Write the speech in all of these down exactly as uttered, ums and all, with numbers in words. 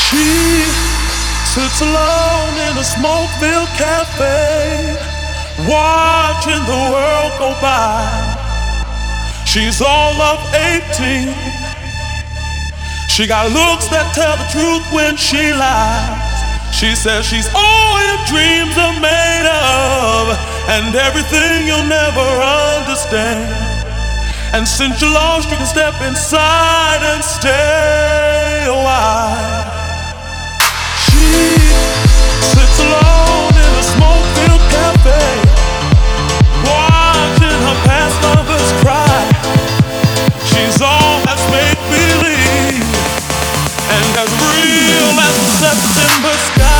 She sits alone in a smoke-filled cafe, watching the world go by. She's all of eighteen. She got looks that tell the truth when she lies. She says she's all your dreams are made of, and everything you'll never understand. And since you're lost, you can step inside and stay a while. She sits alone in a smoke-filled cafe, watching her past lovers cry. She's all that's make-believe, and as real as the September sky.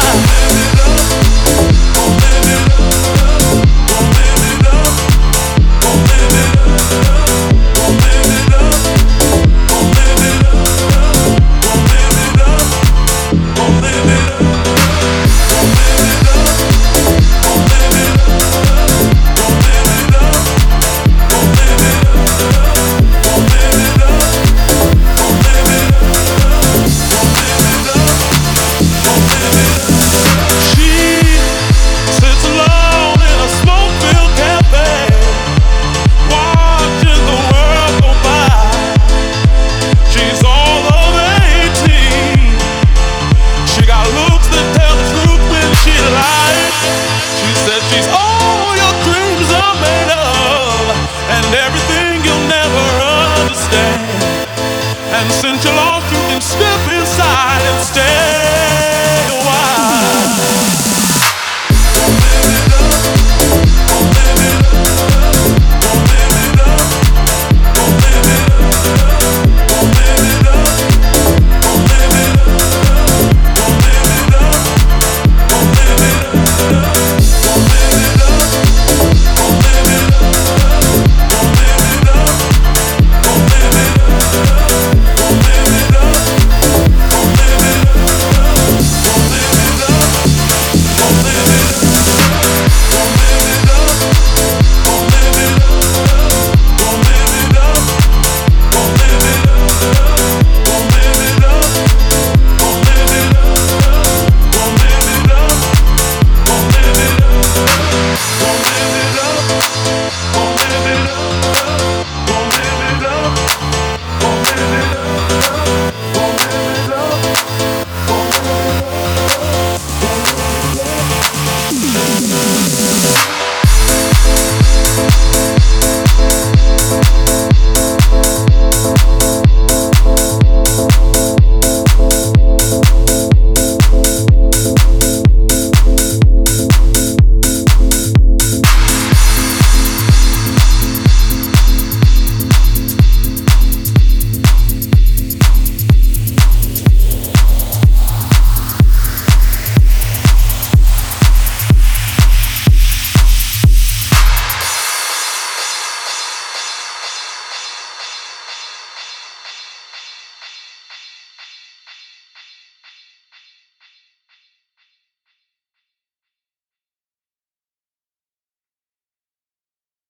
Live it up, gon' live it up, gon' live it up, gon' live it up, gon' live it up, gon' live it up, gon' live it up, gon' live it up, gon' live it up, gon' live it up, gon' live it up, gon' live it up, gon' live it up, gon' live it up, gon' live it up. She sits alone in a smoke-filled cafe, watching the world go by. She's all of eighteen. She got looks that tell the truth when she lies. She said she's all your dreams are made of, and everything you'll never understand. And since you're lost, you can step inside and stand.